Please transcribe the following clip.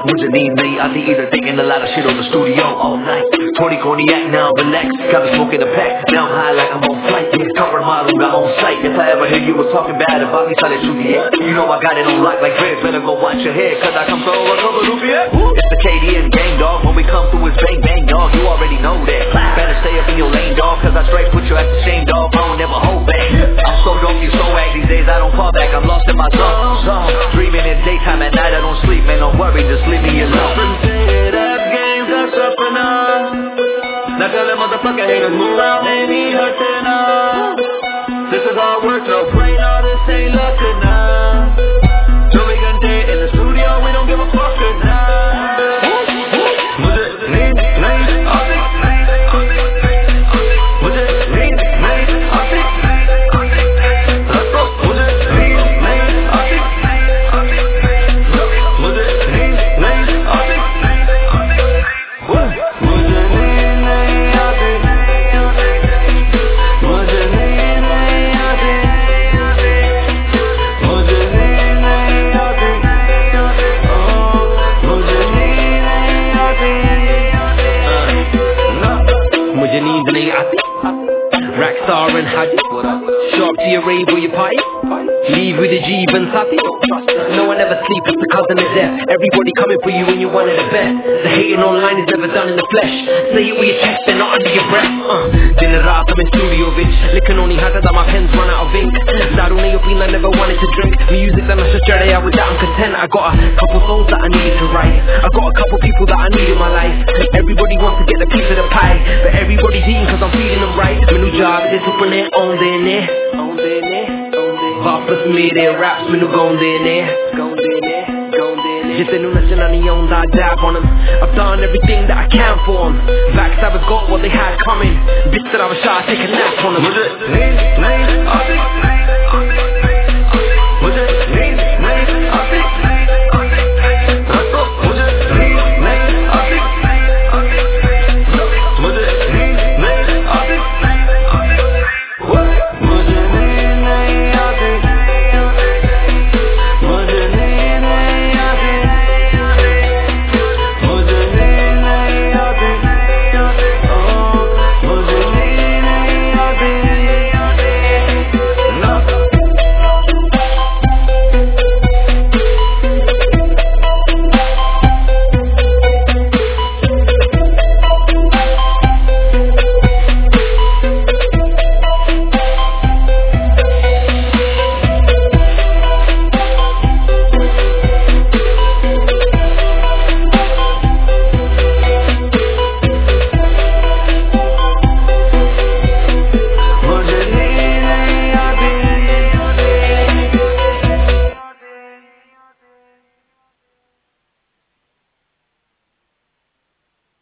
मुझे नींद नहीं आती either thinking a lot of shit on the studio all night 20 cognac now relax got me smoking a pack now I'm high like I'm on flight cover मारूंगा on sight if I ever hear you was talking bad about me साले चूतिए you know I got it on lock like Grizz better go watch your head cause I come throw a couple rupiah it's the KDN gang dog when we come through it's bang bang dog you already know that better stay up in your lane dog cause I straight put you at the shame dog I don't never hold back I'm so dope you so act these days I don't fall back I'm lost in my zone dreaming in daytime at night I don't sleep man don't worry just leave me alone Rap game's a sapna Now tell them motherfucker haters move out ain't he hurting now This is all work no play no this ain't luck now So we gon' date in the studio we don't give a fuck now मुझे नींद नहीं आती मुझे नींद नहीं आती मुझे नींद नहीं आती मुझे नींद नहीं आती मुझे नींद नहीं आती मुझे नींद नहीं आती मुझे नींद नहीं आती मुझे नींद नहीं आती मुझे नींद नहीं आती Rockstar and Hadi Show up to your rave or your party Leave with a G and Sati No one ever sleeps, it's the cousin of death Everybody coming for you when you're one of the best The hating online is never done in the flesh Say it with your chest and not under your breath Din raat I'm in studio bitch लिखन नहीं आता that my pens run out of ink दारू नहीं पीना never wanted to drink Music that I should straight out with that I'm content I got a couple songs that I need to write I got a couple people that I need in my life Everybody wants to get a piece of the pie But everybody's eating cause I'm feeding them right मैनू जाग दे सुपने आउंदे ने वापस मेरे raps मैनू गाउंदे ने जे तेनू नचना नहीं आउंदा dab on them I've done everything that I can for them Backstabbers got what they had coming Bitch that I was shy, take a nap on them मुझे नींद नहीं आती